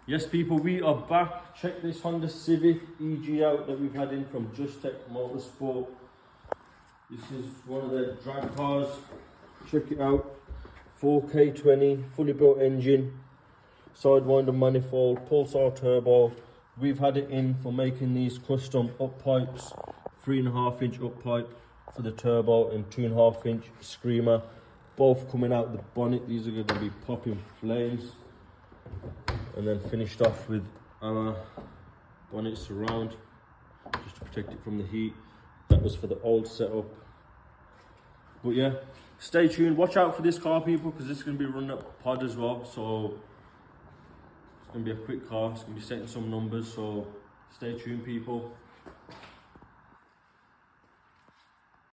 Yes people, we are back. Check this Honda Civic EG out that we've had in from Just Tech Motorsport. This is one of the drag cars. Check it out. 4K20, fully built engine, sidewinder manifold, pulsar turbo. We've had it in for making these custom up pipes, 3.5 inch up pipe for the turbo and 2.5 inch screamer, both coming out the bonnet. These are going to be popping flames. And then finished off with our bonnet surround, just to protect it from the heat. That was for the old setup. But yeah, stay tuned, watch out for this car people, because this is going to be running up pod as well. So it's going to be a quick car, it's going to be setting some numbers, so stay tuned people.